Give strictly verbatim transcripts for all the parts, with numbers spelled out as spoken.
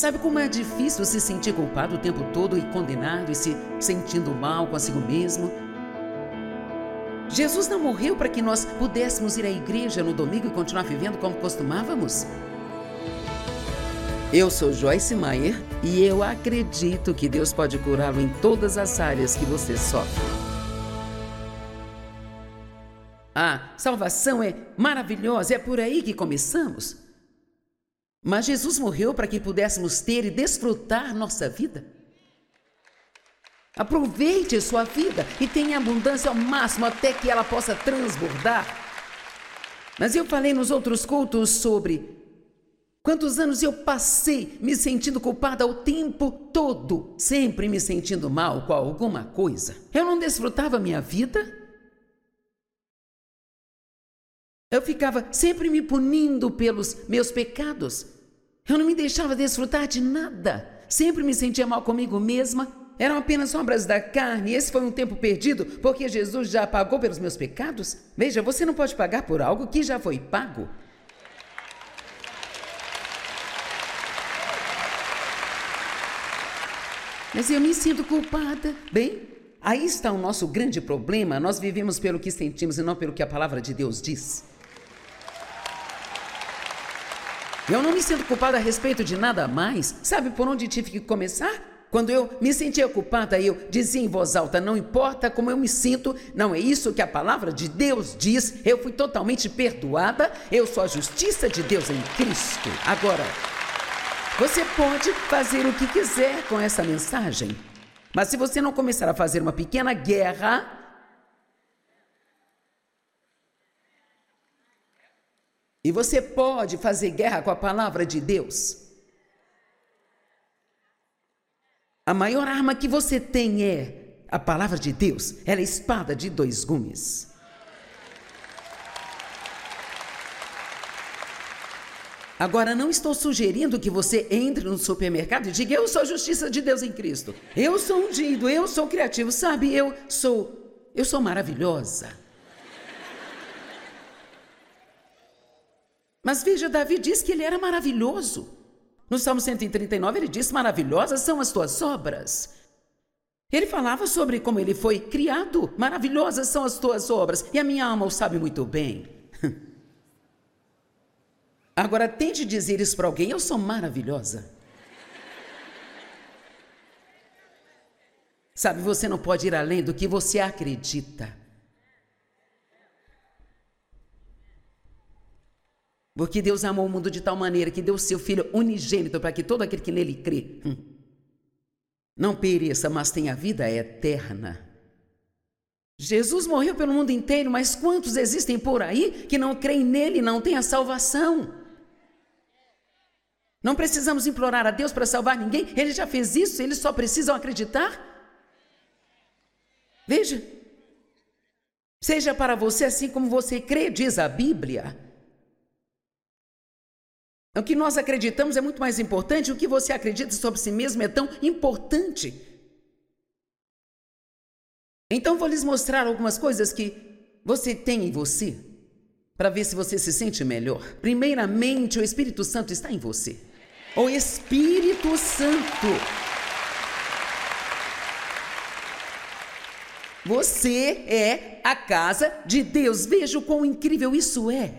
Sabe como é difícil se sentir culpado o tempo todo e condenado e se sentindo mal consigo mesmo? Jesus não morreu para que nós pudéssemos ir à igreja no domingo e continuar vivendo como costumávamos? Eu sou Joyce Meyer e eu acredito que Deus pode curá-lo em todas as áreas que você sofre. A salvação é maravilhosa, é por aí que começamos. Mas Jesus morreu para que pudéssemos ter e desfrutar nossa vida. Aproveite sua vida e tenha abundância ao máximo até que ela possa transbordar. Mas eu falei nos outros cultos sobre quantos anos eu passei me sentindo culpada o tempo todo, sempre me sentindo mal com alguma coisa. Eu não desfrutava minha vida. Eu ficava sempre me punindo pelos meus pecados. Eu não me deixava desfrutar de nada. Sempre me sentia mal comigo mesma. Eram apenas obras da carne. Esse foi um tempo perdido, porque Jesus já pagou pelos meus pecados. Veja, você não pode pagar por algo que já foi pago. Mas eu me sinto culpada. Bem, aí está o nosso grande problema. Nós vivemos pelo que sentimos e não pelo que a palavra de Deus diz. Eu não me sinto culpada a respeito de nada mais. Sabe por onde tive que começar? Quando eu me sentia culpada, eu dizia em voz alta, não importa como eu me sinto, não é isso que a palavra de Deus diz, eu fui totalmente perdoada, eu sou a justiça de Deus em Cristo. Agora, você pode fazer o que quiser com essa mensagem, mas se você não começar a fazer uma pequena guerra, e você pode fazer guerra com a palavra de Deus. A maior arma que você tem é a palavra de Deus. Ela é a espada de dois gumes. Agora, não estou sugerindo que você entre no supermercado e diga, eu sou a justiça de Deus em Cristo. Eu sou ungido, eu sou criativo, sabe? Eu sou, eu sou maravilhosa. Mas veja, Davi diz que ele era maravilhoso. No Salmo cento e trinta e nove ele diz, maravilhosas são as tuas obras. Ele falava sobre como ele foi criado. Maravilhosas são as tuas obras. E a minha alma o sabe muito bem. Agora tente dizer isso para alguém, eu sou maravilhosa. Sabe, você não pode ir além do que você acredita. Porque Deus amou o mundo de tal maneira que deu o seu Filho unigênito para que todo aquele que nele crê hum, não pereça, mas tenha vida eterna. Jesus morreu pelo mundo inteiro, mas quantos existem por aí que não creem nele e não têm a salvação? Não precisamos implorar a Deus para salvar ninguém, ele já fez isso, eles só precisam acreditar. Veja, seja para você assim como você crê, diz a Bíblia. O que nós acreditamos é muito mais importante, o que você acredita sobre si mesmo é tão importante. Então vou lhes mostrar algumas coisas que você tem em você, para ver se você se sente melhor. Primeiramente, o Espírito Santo está em você. O Espírito Santo. Você é a casa de Deus. Veja o quão incrível isso é.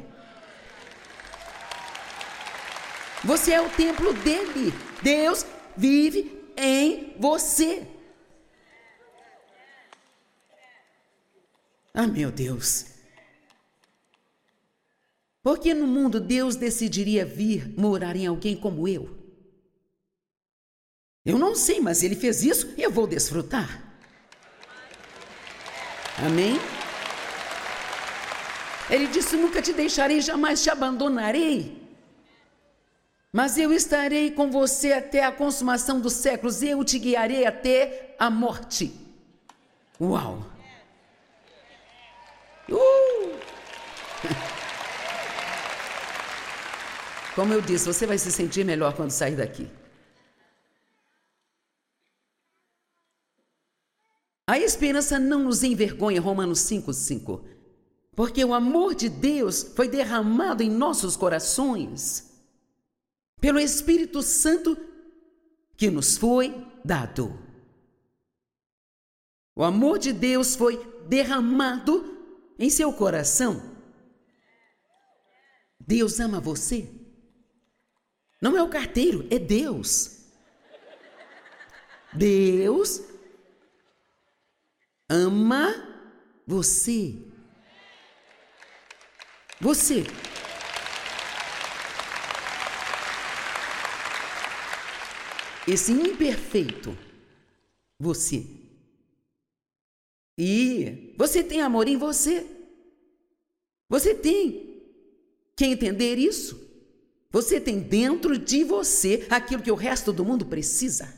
Você é o templo dele. Deus vive em você. Ah, meu Deus. Por que no mundo Deus decidiria vir morar em alguém como eu? Eu não sei, mas ele fez isso e eu vou desfrutar. Amém? Ele disse, nunca te deixarei, jamais te abandonarei. Mas eu estarei com você até a consumação dos séculos, eu te guiarei até a morte. Uau! Uh! Como eu disse, você vai se sentir melhor quando sair daqui. A esperança não nos envergonha, Romanos cinco, cinco. Porque o amor de Deus foi derramado em nossos corações pelo Espírito Santo que nos foi dado. O amor de Deus foi derramado em seu coração. Deus ama você. Não é o carteiro, é Deus. Deus ama você. Você. Esse imperfeito. Você. E você tem amor em você. Você tem. Quer entender isso? Você tem dentro de você aquilo que o resto do mundo precisa.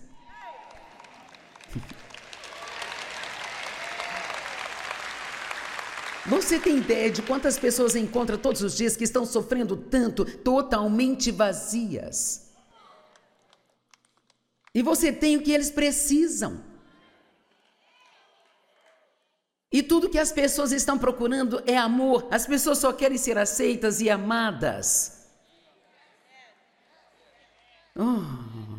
Você tem ideia de quantas pessoas encontra todos os dias que estão sofrendo tanto, totalmente vazias? E você tem o que eles precisam. E tudo que as pessoas estão procurando é amor. As pessoas só querem ser aceitas e amadas. Oh.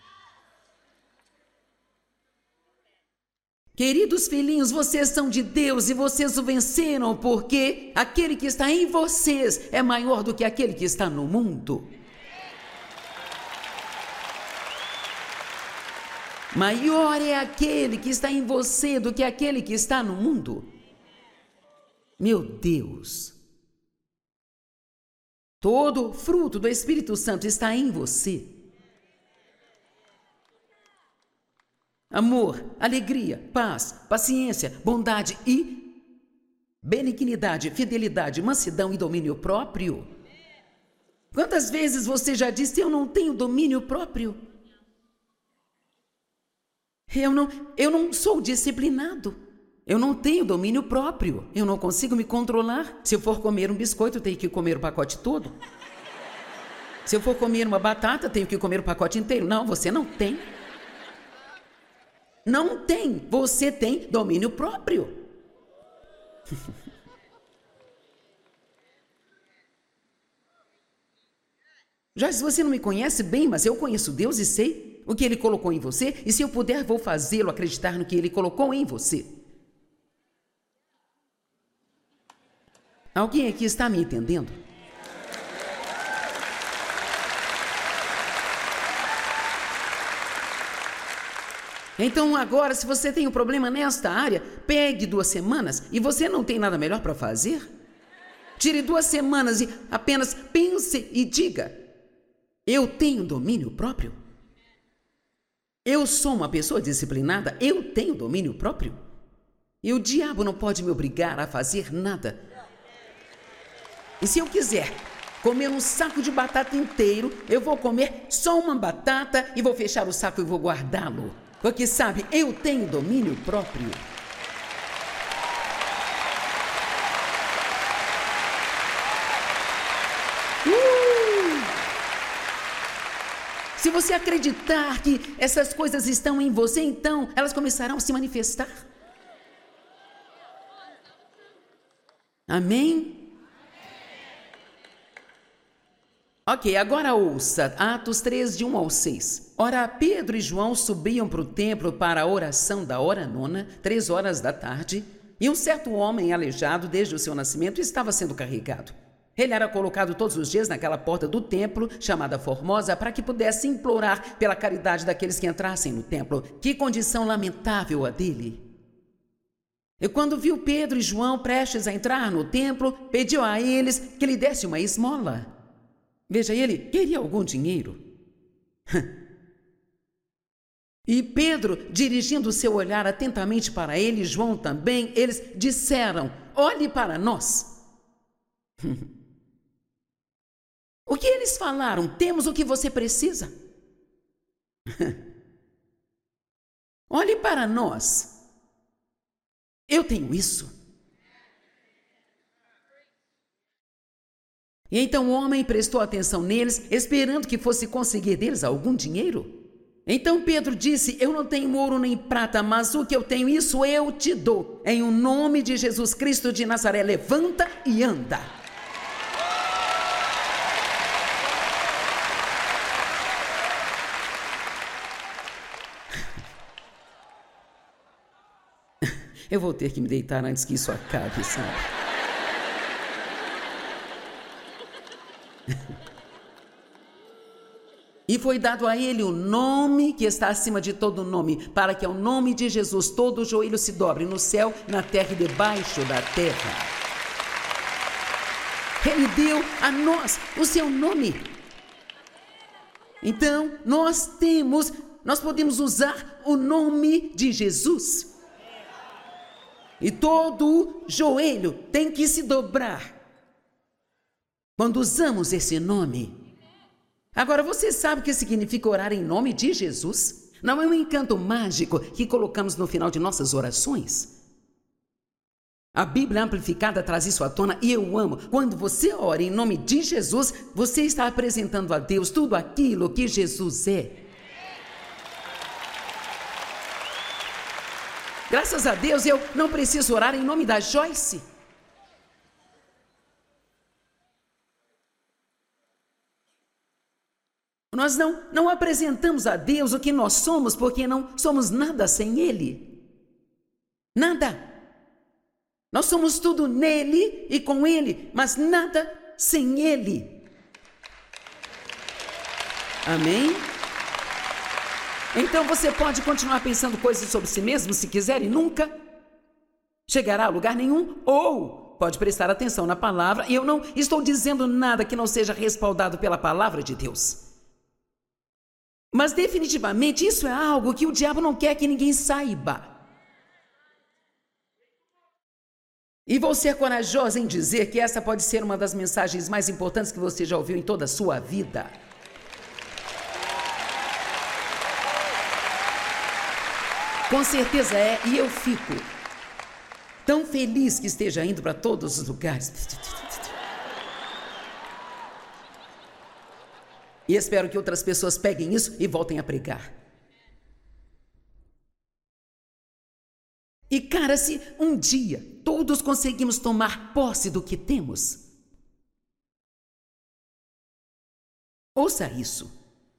Queridos filhinhos, vocês são de Deus e vocês o venceram, porque aquele que está em vocês é maior do que aquele que está no mundo. Maior é aquele que está em você do que aquele que está no mundo. Meu Deus. Todo fruto do Espírito Santo está em você. Amor, alegria, paz, paciência, bondade e benignidade, fidelidade, mansidão e domínio próprio. Quantas vezes você já disse, eu não tenho domínio próprio? Eu não, eu não sou disciplinado. Eu não tenho domínio próprio. Eu não consigo me controlar. Se eu for comer um biscoito, eu tenho que comer o pacote todo. Se eu for comer uma batata, eu tenho que comer o pacote inteiro. Não, você não tem. Não tem. Você tem domínio próprio. Já se você não me conhece bem, mas eu conheço Deus e sei o que Ele colocou em você, e se eu puder, vou fazê-lo acreditar no que Ele colocou em você. Alguém aqui está me entendendo? Então agora, se você tem um problema nesta área, pegue duas semanas e você não tem nada melhor para fazer? Tire duas semanas e apenas pense e diga, eu tenho domínio próprio? Eu sou uma pessoa disciplinada, eu tenho domínio próprio. E o diabo não pode me obrigar a fazer nada. E se eu quiser comer um saco de batata inteiro, eu vou comer só uma batata e vou fechar o saco e vou guardá-lo. Porque sabe, eu tenho domínio próprio. Se você acreditar que essas coisas estão em você, então elas começarão a se manifestar. Amém? Ok, agora ouça Atos três, de um ao seis. Ora, Pedro e João subiam para o templo para a oração da hora nona, três horas da tarde, e um certo homem aleijado desde o seu nascimento estava sendo carregado. Ele era colocado todos os dias naquela porta do templo, chamada Formosa, para que pudesse implorar pela caridade daqueles que entrassem no templo. Que condição lamentável a dele! E quando viu Pedro e João prestes a entrar no templo, pediu a eles que lhe desse uma esmola. Veja, ele queria algum dinheiro. E Pedro, dirigindo seu olhar atentamente para ele, e João também, eles disseram, olhe para nós. O que eles falaram? Temos o que você precisa. Olhe para nós. Eu tenho isso. E então o homem prestou atenção neles, esperando que fosse conseguir deles algum dinheiro. Então Pedro disse, eu não tenho ouro nem prata, mas o que eu tenho, isso eu te dou. Em o nome de Jesus Cristo de Nazaré, levanta e anda. Eu vou ter que me deitar antes que isso acabe, sabe? E foi dado a ele o nome que está acima de todo nome, para que ao nome de Jesus todo o joelho se dobre no céu, na terra e debaixo da terra. Ele deu a nós o seu nome. Então, nós temos, nós podemos usar o nome de Jesus. E todo joelho tem que se dobrar quando usamos esse nome. Agora, você sabe o que significa orar em nome de Jesus? Não é um encanto mágico que colocamos no final de nossas orações? A Bíblia Amplificada traz isso à tona e eu amo. Quando você ora em nome de Jesus, você está apresentando a Deus tudo aquilo que Jesus é. Graças a Deus, eu não preciso orar em nome da Joyce. Nós não, não apresentamos a Deus o que nós somos, porque não somos nada sem Ele. Nada. Nós somos tudo nele e com Ele, mas nada sem Ele. Amém? Então você pode continuar pensando coisas sobre si mesmo se quiser e nunca chegará a lugar nenhum, ou pode prestar atenção na palavra, e eu não estou dizendo nada que não seja respaldado pela palavra de Deus. Mas definitivamente isso é algo que o diabo não quer que ninguém saiba. E vou ser corajosa em dizer que essa pode ser uma das mensagens mais importantes que você já ouviu em toda a sua vida. Com certeza é, e eu fico tão feliz que esteja indo para todos os lugares. E espero que outras pessoas peguem isso e voltem a pregar. E cara, se um dia todos conseguimos tomar posse do que temos, ouça isso.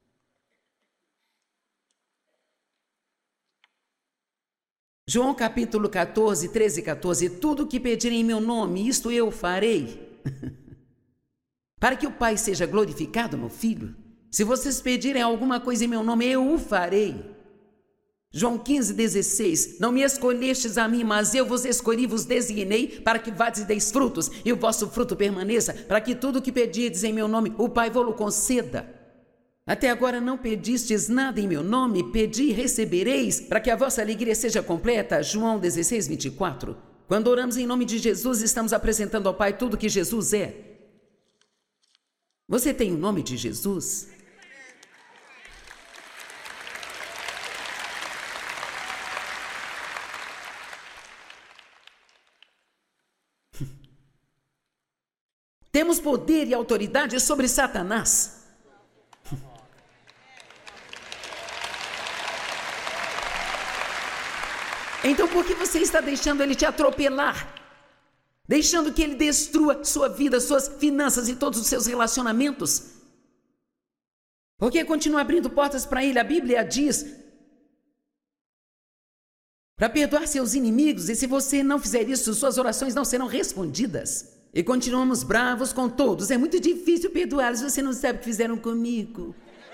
João capítulo quatorze, treze e quatorze, tudo o que pedirem em meu nome, isto eu farei, para que o Pai seja glorificado no Filho. Se vocês pedirem alguma coisa em meu nome, eu o farei. João quinze, dezesseis, não me escolhestes a mim, mas eu vos escolhi, vos designei, para que vades e deis frutos, e o vosso fruto permaneça, para que tudo o que pedirdes em meu nome, o Pai vô-lo conceda. Até agora não pedistes nada em meu nome, pedi e recebereis, para que a vossa alegria seja completa. João dezesseis, vinte e quatro. Quando oramos em nome de Jesus, estamos apresentando ao Pai tudo que Jesus é. Você tem o nome de Jesus? Temos poder e autoridade sobre Satanás. Então por que você está deixando ele te atropelar? Deixando que ele destrua sua vida, suas finanças e todos os seus relacionamentos? Por que continua abrindo portas para ele? A Bíblia diz para perdoar seus inimigos, e se você não fizer isso, suas orações não serão respondidas. E continuamos bravos com todos. É muito difícil perdoá-los. Você não sabe o que fizeram comigo.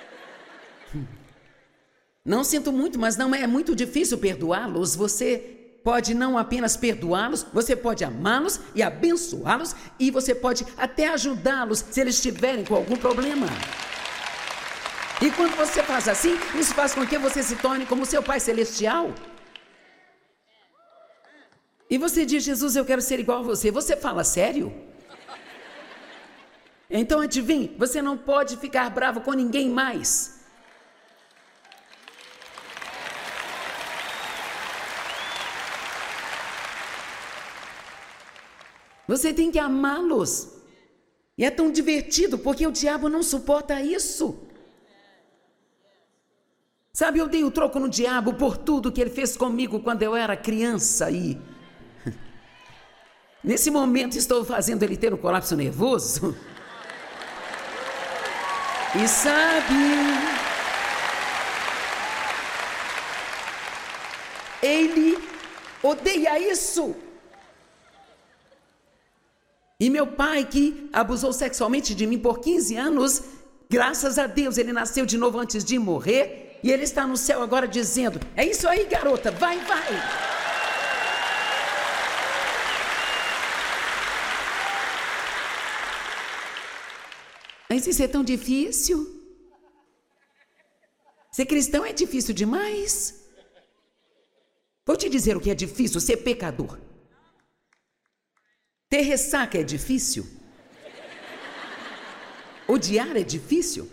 Não sinto muito, mas não é muito difícil perdoá-los. Você pode não apenas perdoá-los, você pode amá-los e abençoá-los, e você pode até ajudá-los se eles estiverem com algum problema. E quando você faz assim, isso faz com que você se torne como seu Pai Celestial. E você diz, Jesus, eu quero ser igual a você. Você fala sério? Então adivinhe, você não pode ficar bravo com ninguém mais. Você tem que amá-los. E é tão divertido, porque o diabo não suporta isso. Sabe, eu dei o troco no diabo por tudo que ele fez comigo quando eu era criança e... nesse momento estou fazendo ele ter um colapso nervoso. E sabe, ele odeia isso. E meu pai, que abusou sexualmente de mim por quinze anos, graças a Deus, ele nasceu de novo antes de morrer, e ele está no céu agora dizendo: é isso aí, garota, vai, vai. Mas isso é tão difícil. Ser cristão é difícil demais. Vou te dizer o que é difícil: ser pecador. Ter ressaca é difícil. Odiar é difícil.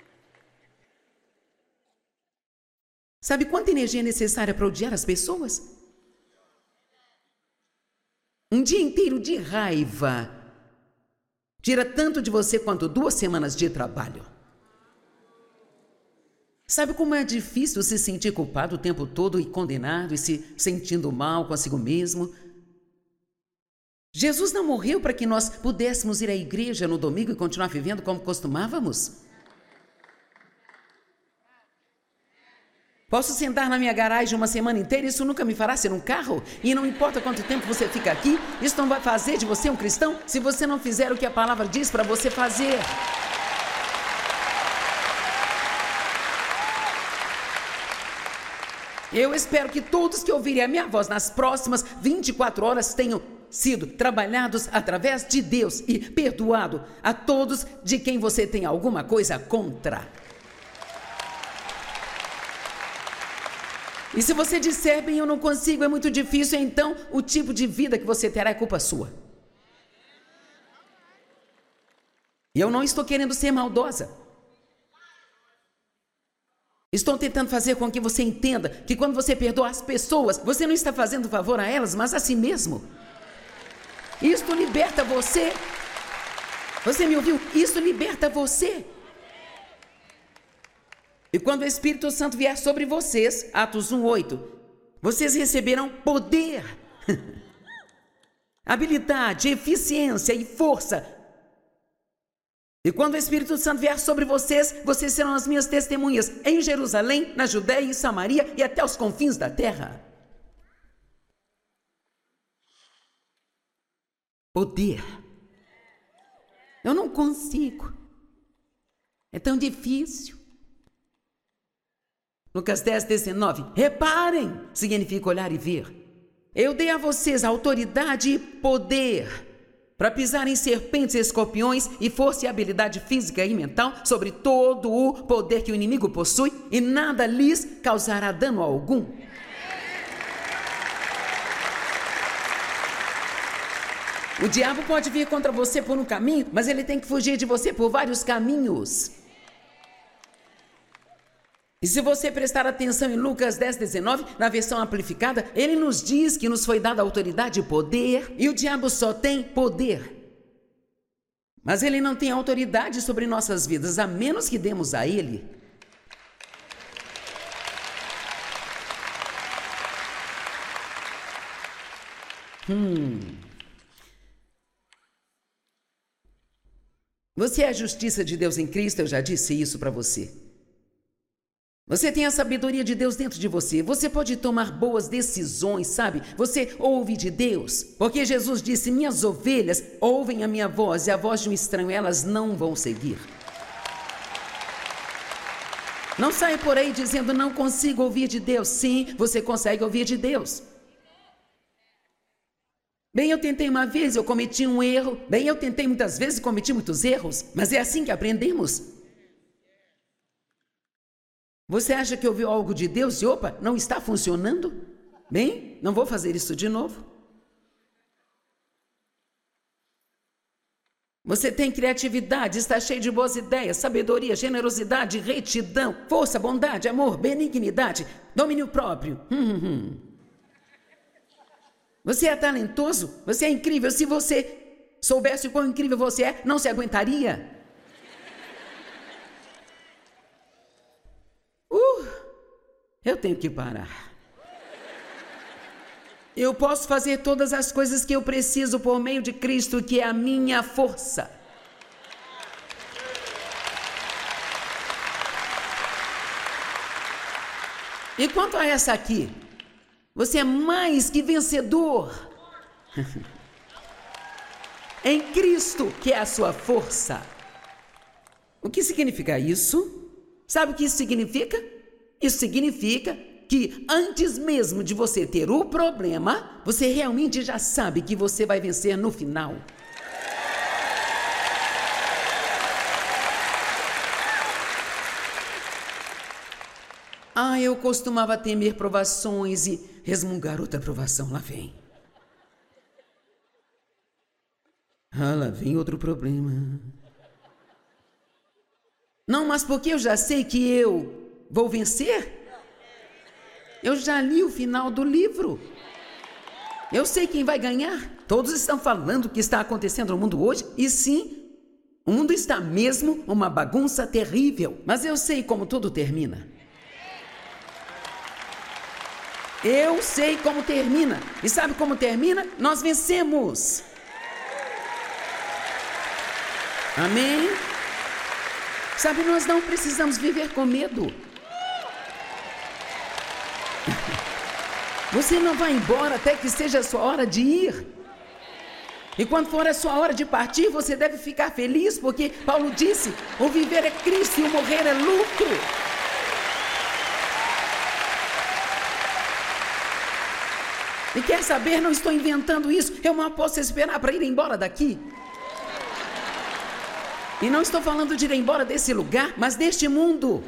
Sabe quanta energia é necessária para odiar as pessoas? Um dia inteiro de raiva tira tanto de você quanto duas semanas de trabalho. Sabe como é difícil se sentir culpado o tempo todo e condenado e se sentindo mal consigo mesmo? Jesus não morreu para que nós pudéssemos ir à igreja no domingo e continuar vivendo como costumávamos? Posso sentar na minha garagem uma semana inteira e isso nunca me fará ser um carro? E não importa quanto tempo você fica aqui, isso não vai fazer de você um cristão se você não fizer o que a palavra diz para você fazer. Eu espero que todos que ouvirem a minha voz nas próximas vinte e quatro horas tenham sido trabalhados através de Deus e perdoado a todos de quem você tem alguma coisa contra. E se você disser: bem, eu não consigo, é muito difícil, então o tipo de vida que você terá é culpa sua. E eu não estou querendo ser maldosa. Estou tentando fazer com que você entenda que quando você perdoa as pessoas, você não está fazendo favor a elas, mas a si mesmo. Isto liberta você. Você me ouviu? Isso liberta você. E quando o Espírito Santo vier sobre vocês, Atos um, oito, vocês receberão poder, habilidade, eficiência e força. E quando o Espírito Santo vier sobre vocês, vocês serão as minhas testemunhas em Jerusalém, na Judéia e Samaria e até os confins da terra. Poder. Eu não consigo. É tão difícil. Lucas dez, dezenove. Reparem, significa olhar e ver. Eu dei a vocês autoridade e poder para pisar em serpentes e escorpiões e força e habilidade física e mental sobre todo o poder que o inimigo possui e nada lhes causará dano algum. O diabo pode vir contra você por um caminho, mas ele tem que fugir de você por vários caminhos. E se você prestar atenção em Lucas dez, dezenove, na versão amplificada, ele nos diz que nos foi dada autoridade e poder, e o diabo só tem poder. Mas ele não tem autoridade sobre nossas vidas, a menos que demos a ele. Hum... Você é a justiça de Deus em Cristo, eu já disse isso para você. Você tem a sabedoria de Deus dentro de você. Você pode tomar boas decisões, sabe? Você ouve de Deus. Porque Jesus disse: minhas ovelhas ouvem a minha voz e a voz de um estranho elas não vão seguir. Não saia por aí dizendo: não consigo ouvir de Deus. Sim, você consegue ouvir de Deus. Bem, eu tentei uma vez, eu cometi um erro. Bem, eu tentei muitas vezes e cometi muitos erros. Mas é assim que aprendemos. Você acha que ouviu algo de Deus e opa, não está funcionando? Bem, não vou fazer isso de novo. Você tem criatividade, está cheio de boas ideias, sabedoria, generosidade, retidão, força, bondade, amor, benignidade, domínio próprio. Hum, hum, hum. Você é talentoso, você é incrível. Se você soubesse o quão incrível você é, não se aguentaria. Uh, eu tenho que parar. Eu posso fazer todas as coisas que eu preciso por meio de Cristo, que é a minha força. E quanto a essa aqui? Você é mais que vencedor. Em Cristo, que é a sua força. O que significa isso? Sabe o que isso significa? Isso significa que antes mesmo de você ter o problema, você realmente já sabe que você vai vencer no final. Ah, eu costumava temer provações e resmungar outra provação. Lá vem. Ah, lá vem outro problema. Não, mas porque eu já sei que eu vou vencer? Eu já li o final do livro. Eu sei quem vai ganhar. Todos estão falando o que está acontecendo no mundo hoje. E sim, o mundo está mesmo uma bagunça terrível. Mas eu sei como tudo termina. Eu sei como termina. E sabe como termina? Nós vencemos. Amém? Sabe, nós não precisamos viver com medo. Você não vai embora até que seja a sua hora de ir. E quando for a sua hora de partir, você deve ficar feliz, porque Paulo disse, o viver é Cristo e o morrer é lucro. E quer saber, não estou inventando isso, eu mal posso esperar para ir embora daqui. E não estou falando de ir embora desse lugar, mas deste mundo.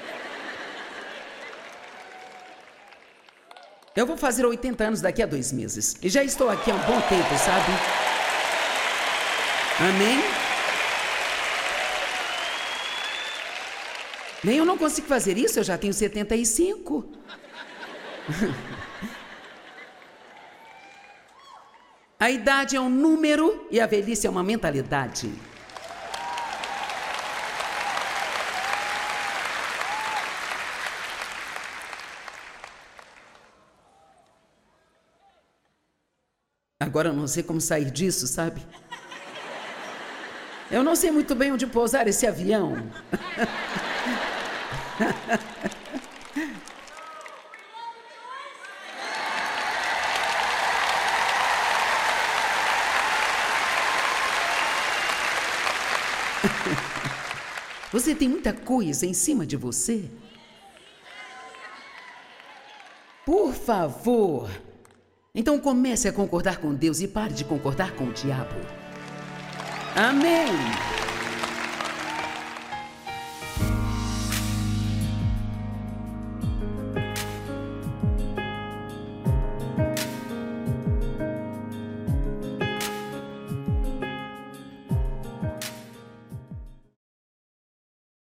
Eu vou fazer oitenta anos daqui a dois meses. E já estou aqui há um bom tempo, sabe? Amém? Nem eu não consigo fazer isso, eu já tenho setenta e cinco. A idade é um número e a velhice é uma mentalidade. Agora eu não sei como sair disso, sabe? Eu não sei muito bem onde pousar esse avião. Você tem muita coisa em cima de você? Por favor. Então comece a concordar com Deus e pare de concordar com o diabo. Amém.